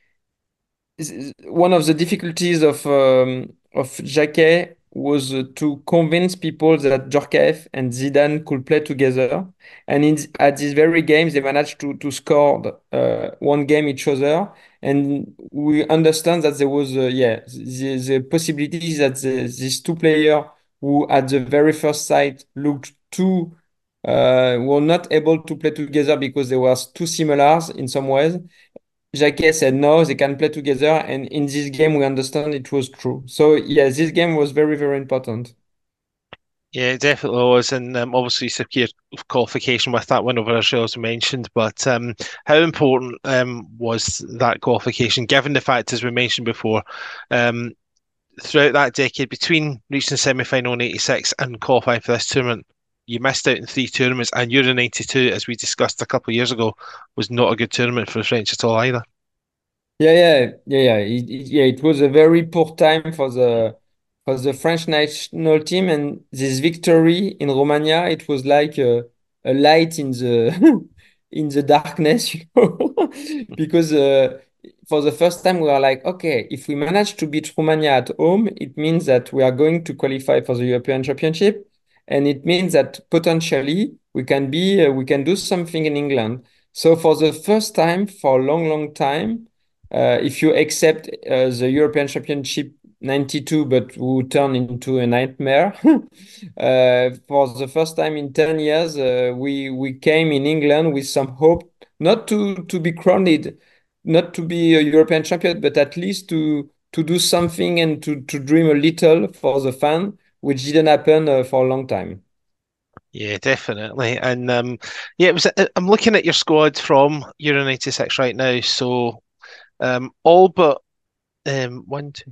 one of the difficulties of Jacquet was to convince people that Djorkaeff and Zidane could play together. And at these very games, they managed to score one game each other. And we understand that there was, the possibility that these two players who at the very first sight looked were not able to play together because they were too similar in some ways. Jacquet said no, they can play together, and in this game we understand it was true. So yeah, this game was very, very important. Yeah, it definitely was, and obviously secure qualification with that win over Israel, as mentioned. But how important was that qualification, given the fact, as we mentioned before, um, throughout that decade between reaching the semi-final in '86 and qualifying for this tournament, you missed out in three tournaments, and Euro '92, as we discussed a couple of years ago, was not a good tournament for the French at all either. It was a very poor time for the French national team, and this victory in Romania, it was like a light in the in the darkness, because for the first time we were like, okay, if we manage to beat Romania at home, it means that we are going to qualify for the European Championship, and it means that potentially we can do something in England. So for the first time for a long, long time, if you accept the European Championship 92, but who turned into a nightmare. For the first time in 10 years, we came in England with some hope, not to be crowned, not to be a European champion, but at least to do something and to dream a little for the fan, which didn't happen for a long time. Yeah, definitely. And yeah, it was. I'm looking at your squad from Euro '96 right now. So all but one, two,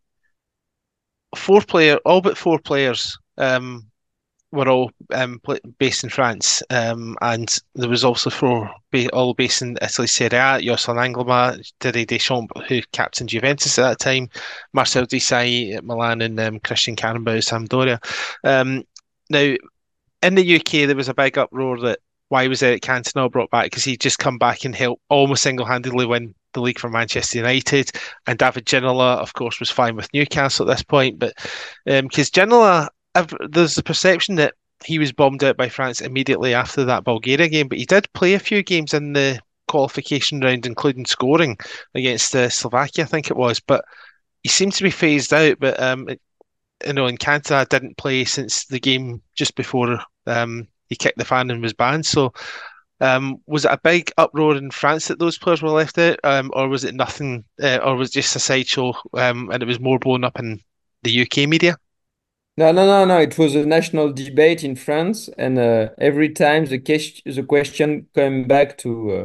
all but four players were all based in France, and there was also all based in Italy Serie A. Jocelyn Angloma, Didier Deschamps, who captained Juventus at that time, Marcel Desailly at Milan, and Christian Carambeu, Sampdoria. Now, in the UK, there was a big uproar that why was Eric Cantona brought back, because he'd just come back and helped almost single-handedly win the league for Manchester United, and David Ginola, of course, was fine with Newcastle at this point, but because Ginola, there's the perception that he was bombed out by France immediately after that Bulgaria game, but he did play a few games in the qualification round, including scoring against Slovakia, I think it was, but he seemed to be phased out, but and Cantona didn't play since the game just before he kicked the fan and was banned. So, was it a big uproar in France that those players were left out, or was it nothing, or was it just a sideshow, and it was more blown up in the UK media? No, no, no, no. It was a national debate in France, and every time the question came back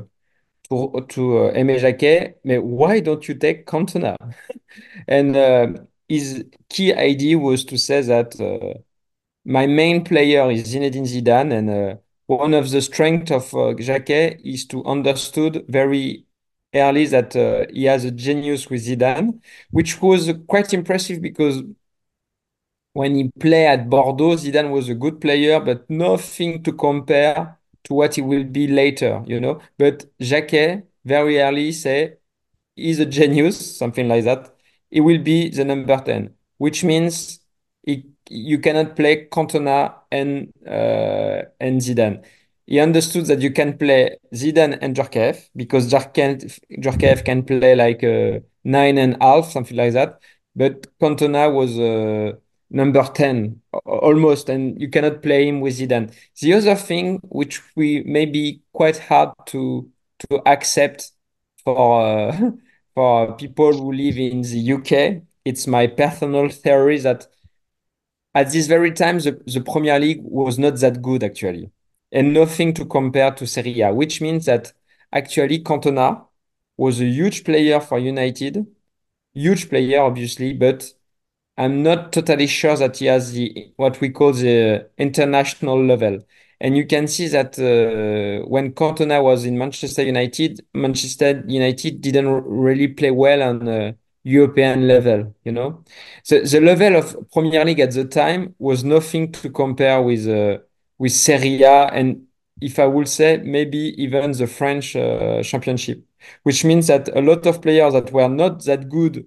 to Aimé Jacquet, mais why don't you take Cantona? And his key idea was to say that my main player is Zinedine Zidane, and one of the strengths of Jacquet is to understood very early that he has a genius with Zidane, which was quite impressive because when he played at Bordeaux, Zidane was a good player, but nothing to compare to what he will be later. But Jacquet very early say he's a genius, something like that. He will be the number 10, which means you cannot play Cantona and Zidane. He understood that you can play Zidane and Djorkaeff because Djorkaeff can play like 9.5, something like that. But Cantona was number 10 almost, and you cannot play him with Zidane. The other thing which we may be quite hard to accept for for people who live in the UK, it's my personal theory that at this very time the Premier League was not that good actually, and nothing to compare to Serie A, which means that actually Cantona was a huge player for United, huge player obviously, but I'm not totally sure that he has the what we call the international level. And you can see that when Cantona was in Manchester United, Manchester United didn't really play well on European level, you know. The level of Premier League at the time was nothing to compare with Serie A, and if I would say maybe even the French championship, which means that a lot of players that were not that good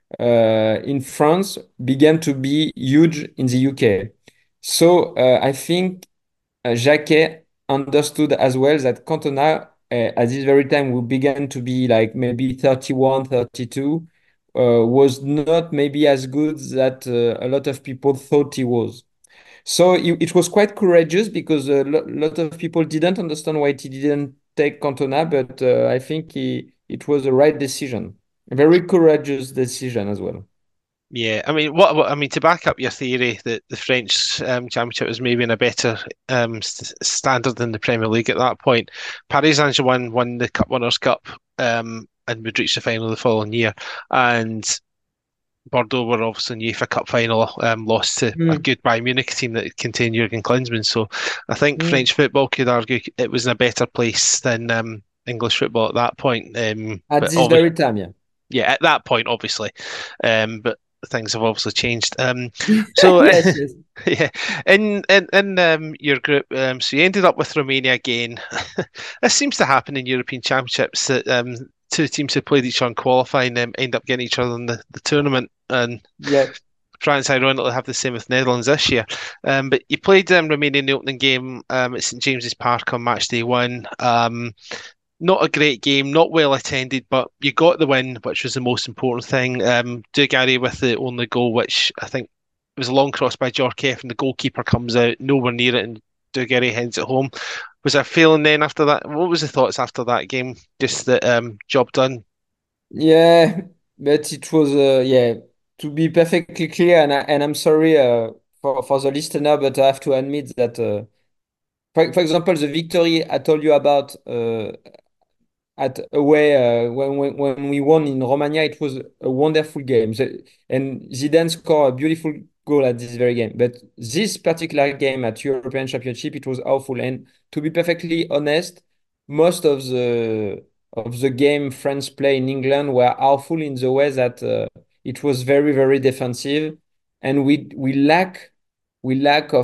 in France began to be huge in the UK. So I think Jacquet understood as well that Cantona, at this very time, who began to be like maybe 31, 32, was not maybe as good that a lot of people thought he was. So it was quite courageous because a lot of people didn't understand why he didn't take Cantona, but I think it was the right decision. A very courageous decision as well. Yeah, I mean, I mean to back up your theory that the French Championship was maybe in a better standard than the Premier League at that point. Paris Saint-Germain won the Cup Winners' Cup and would reach the final the following year, and Bordeaux were obviously in UEFA Cup final, lost to a Mm, good Bayern Munich team that contained Jurgen Klinsmann. So I think mm. French football could argue it was in a better place than English football at that point. At But this obviously, very time, yeah. yeah, at that point, obviously, but things have obviously changed. So Yes, yes. yeah, in your group, so you ended up with Romania again. This seems to happen in European Championships that two teams who played each other in qualifying end up getting each other in the tournament. And Yeah. France, ironically, have the same with Netherlands this year. But you played Romania in the opening game at St James's Park on match day one. Not a great game, not well attended, but you got the win, which was the most important thing. Dugarry with the only goal, which I think was a long cross by Djorkaeff, and the goalkeeper comes out nowhere near it, and Dugarry heads it home. Was there a feeling then after that? What was the thoughts after that game? Just that job done. Yeah, but it was yeah, to be perfectly clear, and I'm sorry for the listener, but I have to admit that for example, the victory I told you about at away when we won in Romania, it was a wonderful game. And Zidane scored a beautiful goal at this very game. But this particular game at European Championship, it was awful. And to be perfectly honest, most of the game France play in England were awful in the way that it was very, very defensive, and we lack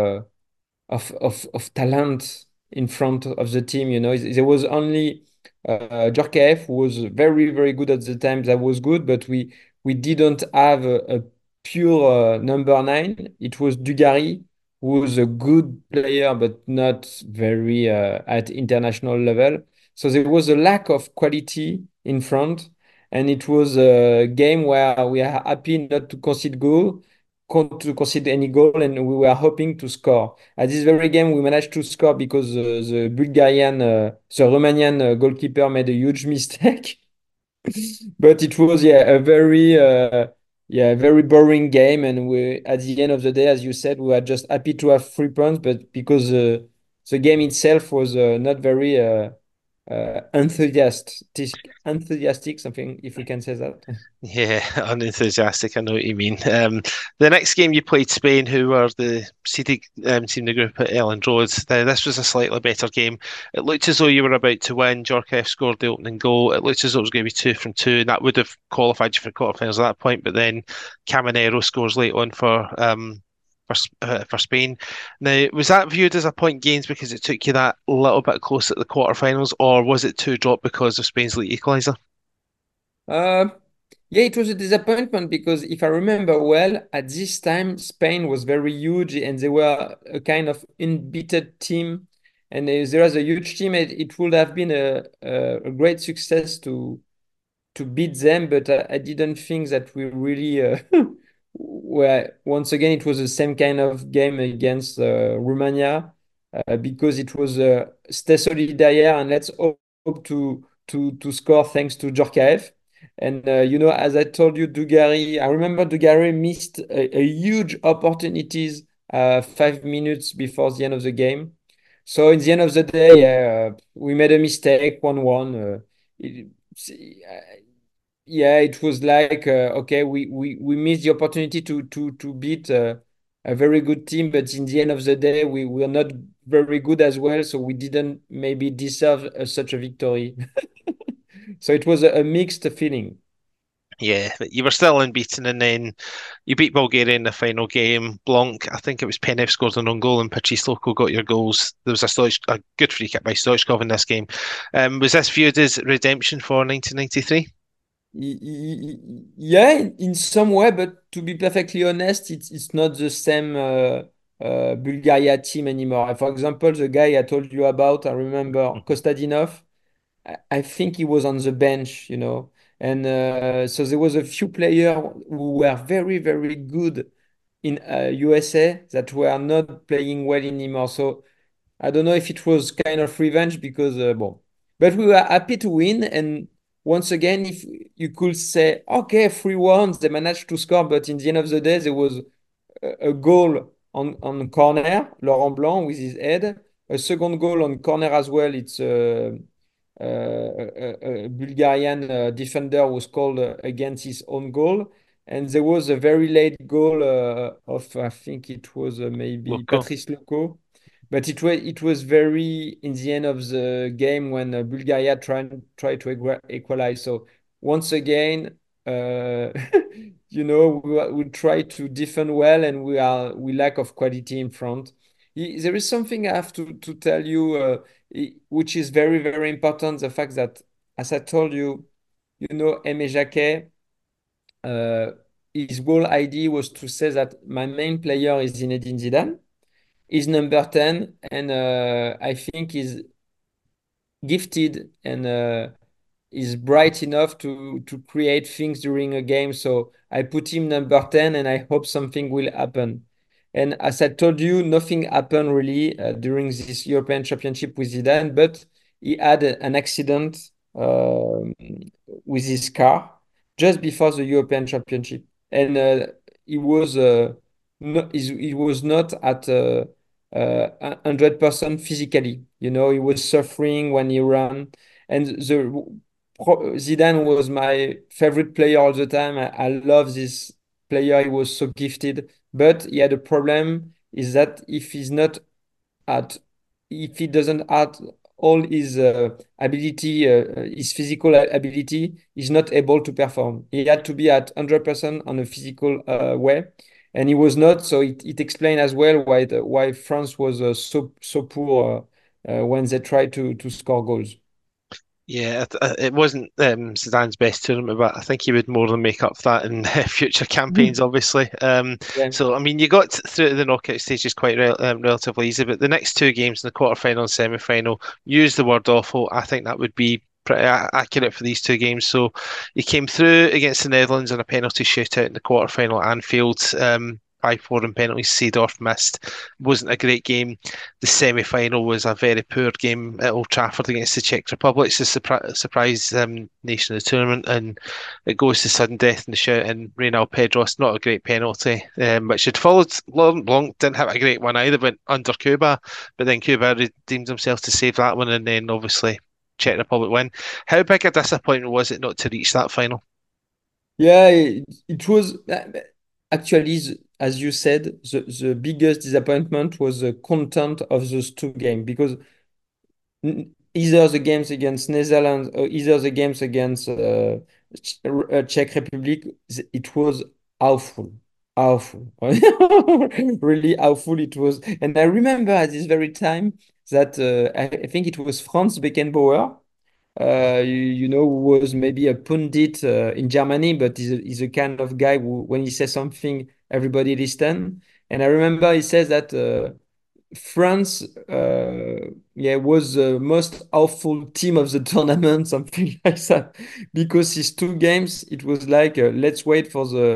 of talent in front of the team. You know, there was only Djorkaeff, who was very very good at the time. That was good, but we didn't have a pure number nine. It was Dugarry, who was a good player but not very at international level. So there was a lack of quality in front, and it was a game where we are happy not to concede any goal, and we were hoping to score. At this very game, we managed to score because the Romanian goalkeeper made a huge mistake. But it was, yeah, a very boring game. And we, at the end of the day, as you said, we were just happy to have 3 points. But because the game itself was not very enthusiastic, something if we can say that. Yeah, unenthusiastic. I know what you mean. The next game you played Spain, who were the seeded team in the group at Elland Road. This was a slightly better game. It looked as though you were about to win. Djorkaeff scored the opening goal. It looked as though it was going to be 2 from 2, and that would have qualified you for quarterfinals at that point. But then Caminero scores late on for Spain. Now, was that viewed as a point gains because it took you that little bit close at the quarterfinals, or was it 2 drop because of Spain's late equaliser? Uh, yeah, it was a disappointment because if I remember well, at this time Spain was very huge and they were a kind of unbeaten team, and there was a huge team. It would have been a great success to beat them, but I didn't think that we really where once again it was the same kind of game against Romania, because it was stay solid derrière and let's hope to score thanks to Djorkaeff. And as I told you, Dugarry, I remember Dugarry missed a huge opportunities 5 minutes before the end of the game. So in the end of the day, we made a mistake, 1-1. It, yeah, it was like okay, we missed the opportunity to beat a very good team, but in the end of the day, we were not very good as well, so we didn't maybe deserve such a victory. So it was a mixed feeling. Yeah, but you were still unbeaten, and then you beat Bulgaria in the final game. Blanc, I think it was Penev scored an own goal, and Patrice Loco got your goals. There was a good free kick by Stoichkov in this game. Was this viewed as redemption for 1993? Yeah, in some way, but to be perfectly honest, it's not the same Bulgaria team anymore. For example, the guy I told you about, I remember Mhm. Kostadinov. I think he was on the bench, and so there was a few players who were very, very good in USA that were not playing well anymore. So I don't know if it was kind of revenge because, well, but we were happy to win. And once again, if you could say, okay, 3-1, they managed to score, but in the end of the day, there was a goal on corner, Laurent Blanc with his head, a second goal on corner as well. It's a Bulgarian defender was called against his own goal. And there was a very late goal of, I think it was maybe Loco. Patrice Loco. But it was very in the end of the game when Bulgaria tried to equalize. So once again, uh, we try to defend well, and we lack of quality in front. There is something I have to tell you, which is very, very important. The fact that, as I told you, Aimé Jacquet, uh, his whole idea was to say that my main player is Zinedine Zidane, is number 10, and I think is gifted and is bright enough to create things during a game. So I put him number 10 and I hope something will happen. And as I told you, nothing happened really during this European Championship with Zidane, but he had an accident with his car just before the European Championship. And he was he was not at 100% physically. He was suffering when he ran. And Zidane was my favorite player all the time. I love this player. He was so gifted, but he had a problem. Is that if he doesn't add all his ability, his physical ability, he's not able to perform. He had to be at 100% on a physical way, and he was not. So it explains as well why France was so poor when they tried to score goals. Yeah, it wasn't Zidane's best tournament, but I think he would more than make up for that in future campaigns, obviously. Yeah. So, I mean, you got through to the knockout stages quite relatively easy, but the next two games, the quarterfinal and semi-final, use the word awful. I think that would be pretty accurate for these two games. So, you came through against the Netherlands in a penalty shootout in the quarterfinal at Anfield. 5-4 in penalties, Seedorf missed. Wasn't a great game. The semi-final was a very poor game at Old Trafford against the Czech Republic. It's a surprise nation of the tournament, and it goes to sudden death in the shout. And Reynal Pedros, not a great penalty, which had followed. Laurent Blanc didn't have a great one either, but under Cuba. But then Cuba redeemed himself to save that one, and then obviously Czech Republic win. How big a disappointment was it not to reach that final? Yeah, it was actually, as you said, the biggest disappointment was the content of those two games because either the games against Netherlands or either the games against Czech Republic, it was awful, awful, really awful it was. And I remember at this very time that I think it was Franz Beckenbauer, who was maybe a pundit in Germany, but he's a kind of guy who, when he says something, everybody listen. And I remember he says that France, yeah, was the most awful team of the tournament, something like that, because these two games, it was like let's wait for the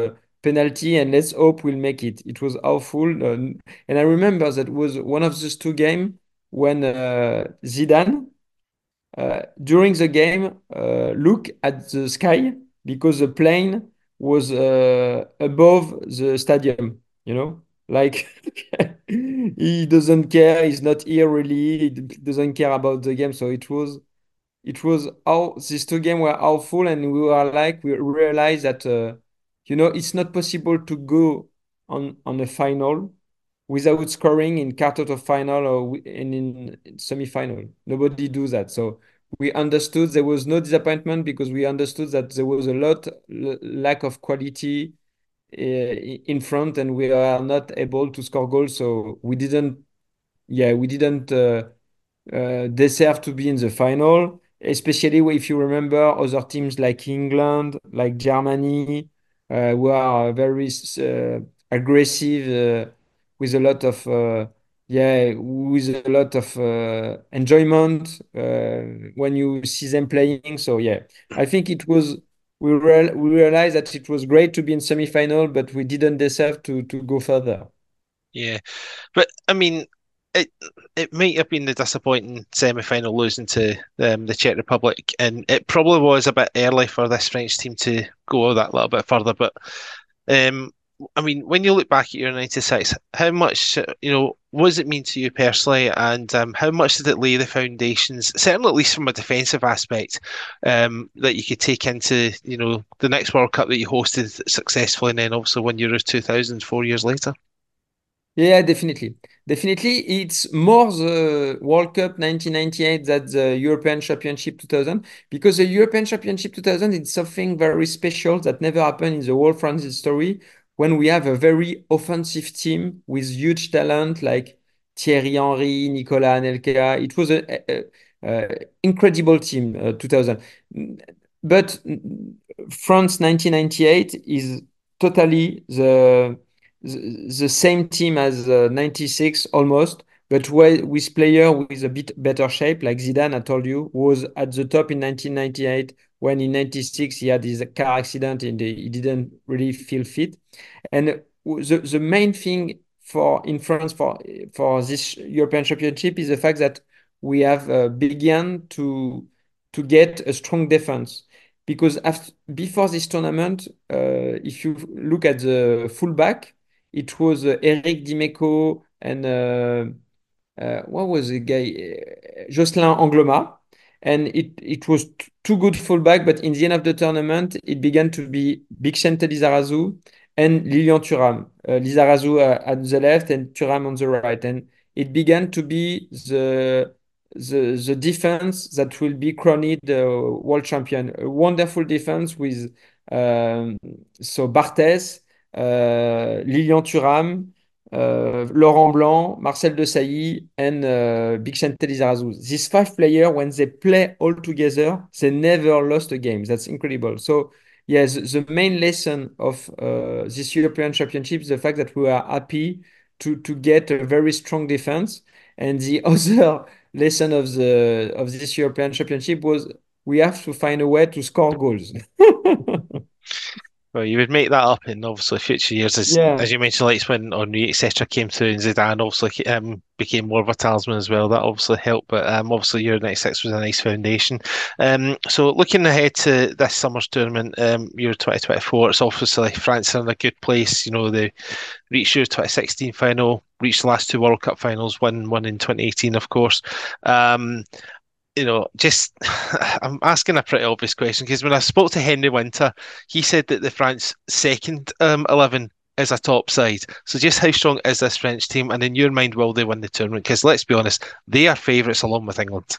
penalty, and let's hope we'll make it. It was awful. And I remember that was one of those two games when Zidane, during the game, look at the sky because the plane was above the stadium, like he doesn't care, he's not here really, he doesn't care about the game. So it was how these two games were awful, and we realized that it's not possible to go on a final without scoring in quarter of final or in semi-final. Nobody do that. So we understood there was no disappointment because we understood that there was a lot lack of quality in front, and we are not able to score goals. So we didn't deserve to be in the final, especially if you remember other teams like England, like Germany, who are very aggressive with a lot of enjoyment when you see them playing. So yeah, I think it was we realized that it was great to be in semi-final, but we didn't deserve to go further. Yeah, but I mean, it it might have been the disappointing semi-final losing to the Czech Republic, and it probably was a bit early for this French team to go that little bit further. But um, I mean, when you look back at your '96, how much what does it mean to you personally, and how much did it lay the foundations, certainly at least from a defensive aspect, that you could take into the next World Cup that you hosted successfully, and then also win Euro 2000 4 years later? Yeah, definitely. Definitely, it's more the World Cup 1998 than the European Championship 2000, because the European Championship 2000 is something very special that never happened in the whole France history, when we have a very offensive team with huge talent like Thierry Henry, Nicolas Anelka. It was a incredible team, 2000. But France 1998 is totally the same team as 96 almost, but with player with a bit better shape, like Zidane, I told you, was at the top in 1998, when in 96 he had his car accident and he didn't really feel fit. And the main thing for in France for this European Championship is the fact that we have begun to get a strong defense. Because before this tournament, if you look at the fullback, it was Eric Dimeco and what was the guy? Jocelyn Angloma. And it was too good fullback, but in the end of the tournament, it began to be Bixente Lizarazu and Lilian Thuram. Lizarazu at the left and Thuram on the right. And it began to be the defense that will be crowned world champion. A wonderful defense with so Barthez, Lilian Thuram, Laurent Blanc, Marcel Desailly, and Bixente Lizarazu. These five players, when they play all together, they never lost a game. That's incredible. So, yes, the main lesson of this European Championship is the fact that we are happy to get a very strong defense. And the other lesson of this European Championship was we have to find a way to score goals. Well, you would make that up in obviously future years, as Yeah. as you mentioned, like when Henry etc. came through, and Zidane obviously became more of a talisman as well. That obviously helped, but obviously Euro '96 was a nice foundation. So looking ahead to this summer's tournament, Euro 2024, it's obviously France are in a good place. They reached Euro 2016 final, reached the last two World Cup finals, won one in 2018, of course. Um, just I'm asking a pretty obvious question, because when I spoke to Henry Winter, he said that the France second 11 is a top side. So just how strong is this French team? And in your mind, will they win the tournament? Because let's be honest, they are favourites along with England.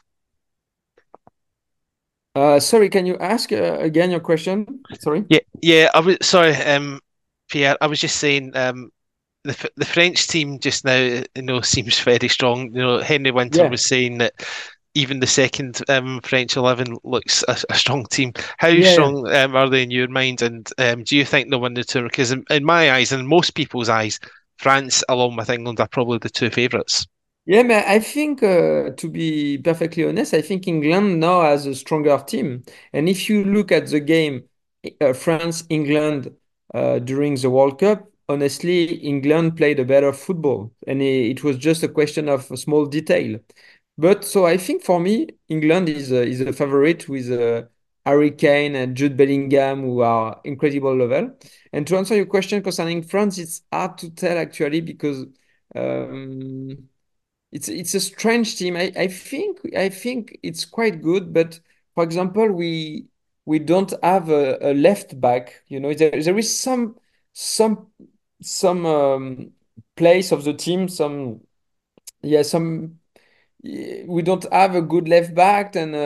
Sorry, can you ask again your question? Sorry. Yeah, yeah. I was sorry, Pierre. I was just saying, the French team just now, seems very strong. Henry Winter Yeah. was saying that even the second French 11 looks a strong team. How Yeah. strong are they in your mind? And do you think they'll win the tournament? Because in my eyes, and most people's eyes, France, along with England, are probably the two favourites. Yeah, but I think, to be perfectly honest, I think England now has a stronger team. And if you look at the game, France-England during the World Cup, honestly, England played a better football, and it was just a question of a small detail. But so I think for me, England is a favorite with Harry Kane and Jude Bellingham, who are incredible level. And to answer your question concerning France, it's hard to tell actually because um, it's a strange team. I think it's quite good, but for example, we don't have a left back. You know, there is some some place of the team, some yeah, some we don't have a good left back, and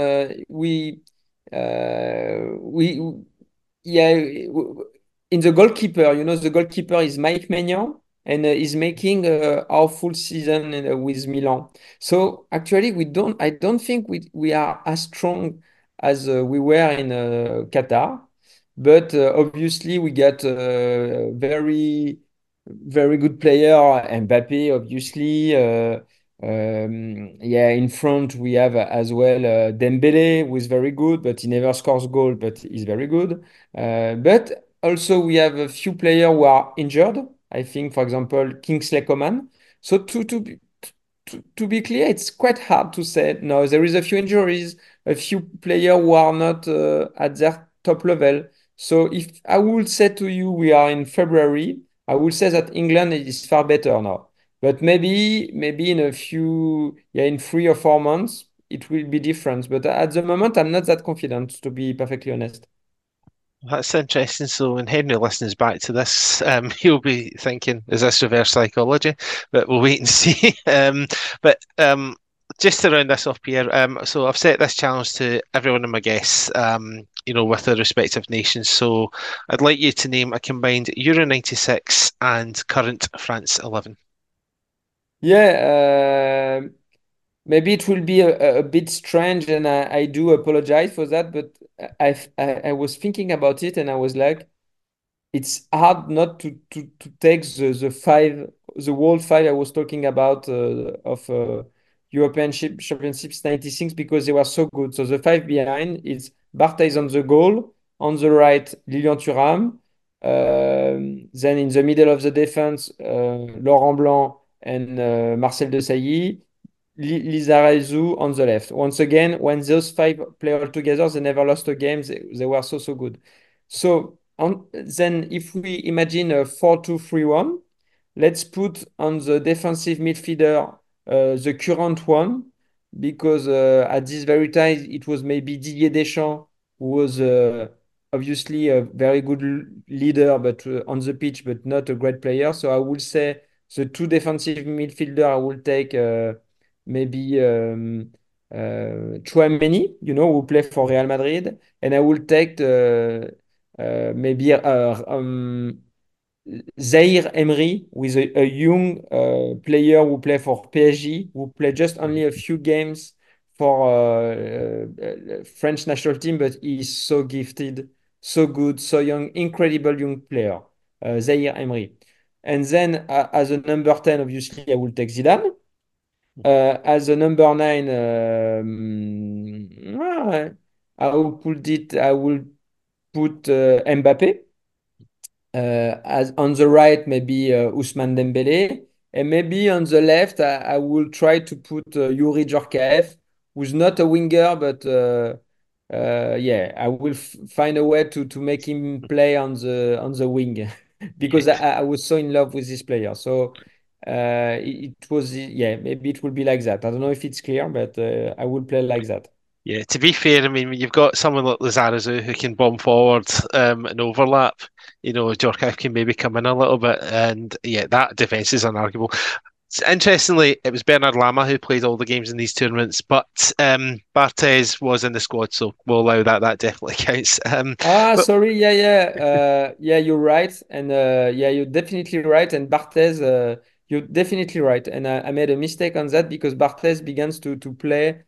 we yeah in the goalkeeper, you know, the goalkeeper is Mike Maignan, and is making our full season with Milan. So actually, I don't think we are as strong as we were in Qatar, but obviously we got very good player, Mbappe, obviously. Yeah, in front we have as well Dembele, who is very good, but he never scores goal, but he's very good. But also we have a few players who are injured. I think, for example, Kingsley Coman. So to be clear, it's quite hard to say. No, there is a few injuries, a few players who are not at their top level. So if I would say to you, we are in February, I would say that England is far better now. But maybe in a few, yeah, in 3 or 4 months, it will be different. But at the moment, I'm not that confident, to be perfectly honest. That's interesting. So when Henry listens back to this, he'll be thinking, "Is this reverse psychology?" But we'll wait and see. But just to round this off, Pierre. So I've set this challenge to every one of my guests. With their respective nations. So I'd like you to name a combined Euro '96 and current France 11. Yeah, maybe it will be a bit strange, and I do apologize for that, but I was thinking about it, and I was like, it's hard not to take the world five I was talking about of European Championships 96 because they were so good. So the five behind is Barthez on the goal, on the right Lilian Thuram, then in the middle of the defense Laurent Blanc and Marcel Desailly, Lizarazu on the left. Once again, when those five play all together, they never lost a game. They were so good. So then, if we imagine a 4-2-3-1, let's put on the defensive midfielder the current one, because at this very time it was maybe Didier Deschamps, who was obviously a very good leader, but on the pitch, but not a great player. So I would say the two defensive midfielder I will take maybe Chouameni, who play for Real Madrid, and I will take maybe Zaire Emery, with a young player who play for PSG, who play just only a few games for French national team, but he's so gifted, so good, so young, incredible young player, Zaire Emery. And then as a number 10, obviously, I will take Zidane. As a number 9, I will put Mbappe. As on the right, maybe Ousmane Dembélé, and maybe on the left, I will try to put Yuri Djorkaeff, who's not a winger, but yeah, I will find a way to make him play on the wing because I was so in love with this player. So it was, yeah, maybe it will be like that. I don't know if it's clear, but I will play like that. Yeah, to be fair, I mean, you've got someone like Lizarazu who can bomb forward and overlap. Djorkaeff can maybe come in a little bit, and yeah, that defence is unarguable. Interestingly, it was Bernard Lama who played all the games in these tournaments, but Barthez was in the squad, so we'll allow that. That definitely counts. But Sorry. Yeah, you're right. And yeah, you're definitely right. And Barthez, you're definitely right. And I made a mistake on that because Barthez begins to play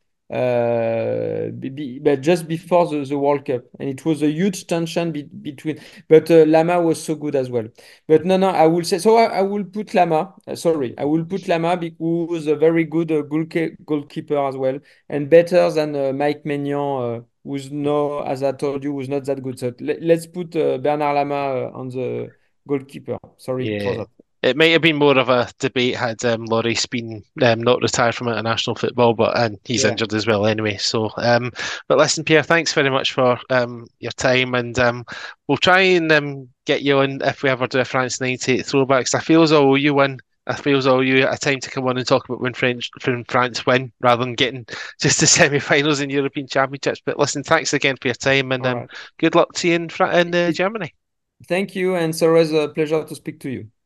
but just before the World Cup. And it was a huge tension between. But Lama was so good as well. But no, I will say, so I will put Lama. Sorry, I will put Lama because he was a very good goalkeeper as well, and better than Mike Maignan. as I told you, who's not that good. So let's put Bernard Lama on the goalkeeper. Sorry for Yeah. that. It might have been more of a debate had Lloris been not retired from international football, but and he's Yeah. injured as well anyway. So, but listen, Pierre, thanks very much for your time, and we'll try and get you on if we ever do a France '98 throwbacks. I feel as though I owe you one. I feel as though I owe you a time to come on and talk about when France win, rather than getting just the semi-finals in European Championships. But listen, thanks again for your time, and All right. good luck to you in It- Germany. Thank you, and it's always a pleasure to speak to you.